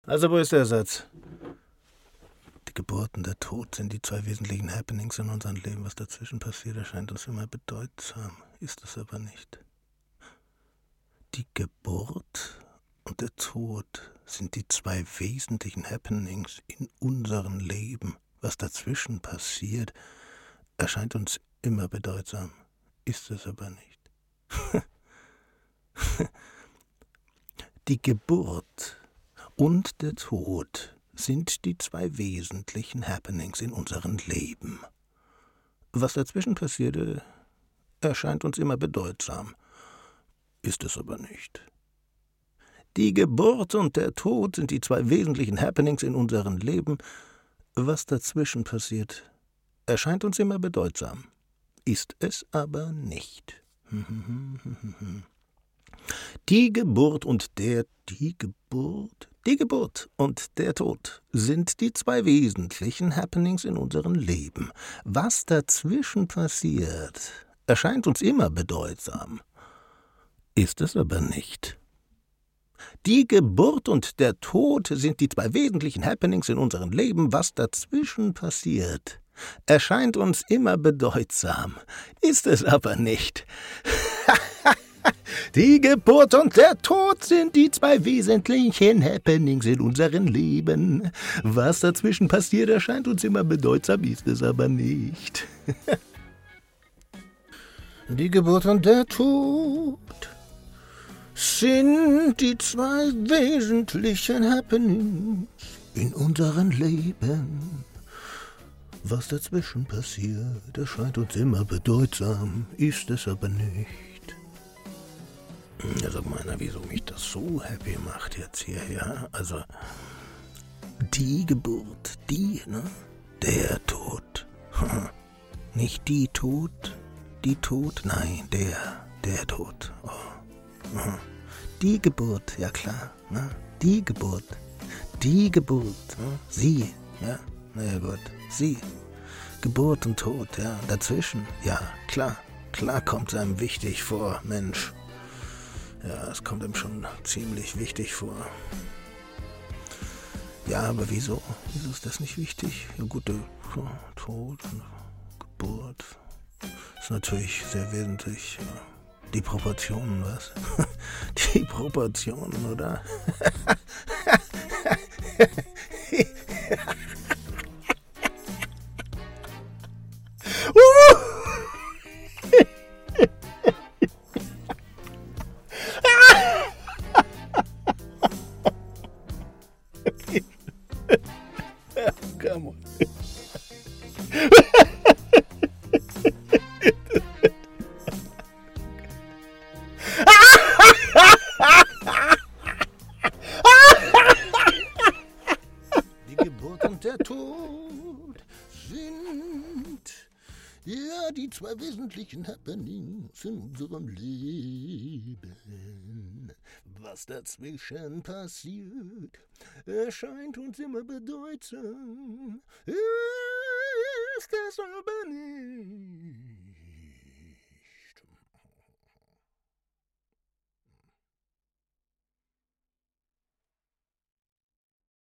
Also, wo ist der Satz? Die Geburt und der Tod sind die zwei wesentlichen Happenings in unserem Leben. Was dazwischen passiert, erscheint uns immer bedeutsam, ist es aber nicht. Die Geburt und der Tod sind die zwei wesentlichen Happenings in unserem Leben. Was dazwischen passiert, erscheint uns immer bedeutsam, ist es aber nicht. Die Geburt und der Tod sind die zwei wesentlichen Happenings in unserem Leben. Was dazwischen passierte, erscheint uns immer bedeutsam, ist es aber nicht. Die Geburt und der Tod sind die zwei wesentlichen Happenings in unserem Leben. Was dazwischen passiert, erscheint uns immer bedeutsam, ist es aber nicht. Die Geburt und der Tod sind die zwei wesentlichen Happenings in unserem Leben. Was dazwischen passiert, erscheint uns immer bedeutsam, ist es aber nicht. Die Geburt und der Tod sind die zwei wesentlichen Happenings in unserem Leben. Was dazwischen passiert, erscheint uns immer bedeutsam, ist es aber nicht. Die Geburt und der Tod sind die zwei wesentlichen Happenings in unserem Leben. Was dazwischen passiert, erscheint uns immer bedeutsam, ist es aber nicht. Die Geburt und der Tod sind die zwei wesentlichen Happenings in unserem Leben. Was dazwischen passiert, erscheint uns immer bedeutsam, ist es aber nicht. Ja, sag mal, wieso mich das so happy macht jetzt hier, ja? Also, die Geburt, der Tod. Nicht die Tod, nein, der Tod. Oh. Die Geburt, ja klar, ne? Die Geburt, ne? Sie, ja, naja gut, sie. Geburt und Tod, ja, dazwischen, ja, klar kommt es einem wichtig vor, Mensch. Ja, es kommt ihm schon ziemlich wichtig vor. Ja, aber wieso? Wieso ist das nicht wichtig? Ja gut, der Tod und Geburt ist natürlich sehr wesentlich. Ja. Die Proportionen, was? Die Proportionen, oder? Come on. Die Geburt und der Tod sind ja die zwei wesentlichen Happenings in unserem Leben. Was dazwischen passiert, erscheint uns immer bedeutsam, ist es aber nicht.